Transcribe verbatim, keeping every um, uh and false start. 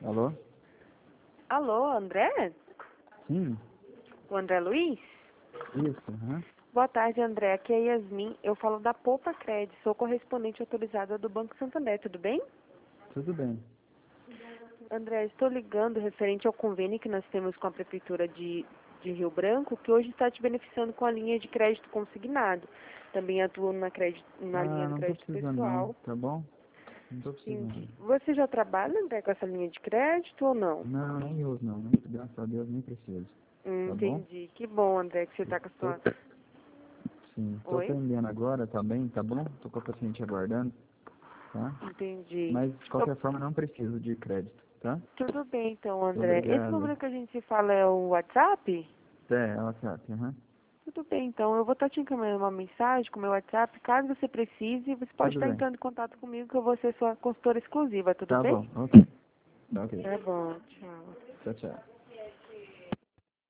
Alô? Alô, André? Sim, O André Luiz? isso, aham. Boa tarde, André. Aqui é a Yasmin. Eu falo da Poupa Crédito. Sou correspondente autorizada do Banco Santander. Tudo bem? Tudo bem. André, estou ligando referente ao convênio que nós temos com a Prefeitura de, de Rio Branco, que hoje está te beneficiando com a linha de crédito consignado. Também atuo na, crédito, na linha Ah, do não tô crédito precisando não, pessoal. tá bom? Não tô Entendi. precisando. Você já trabalha, André, com essa linha de crédito ou não? Não, nem uso não, nem, graças a Deus nem preciso. Hum, Tá bom? entendi. Que bom, André, que você está com a Tô, sua... sim, tô Oi? atendendo agora, tá bem? Tá bom? Tô com a paciente aguardando, tá? Entendi. Mas de Eu qualquer forma não preciso de crédito, tá? Tudo bem, então, André. Esse Obrigado. número que a gente se fala é o WhatsApp? É, WhatsApp, aham. Tudo bem, então. Eu vou estar te encaminhando uma mensagem com o meu WhatsApp. Caso você precise, você pode Tudo estar bem. entrando em contato comigo, que eu vou ser sua consultora exclusiva. Tudo Tá bem? bom, ok. Ok. Tá bom, tchau. Tchau, tchau.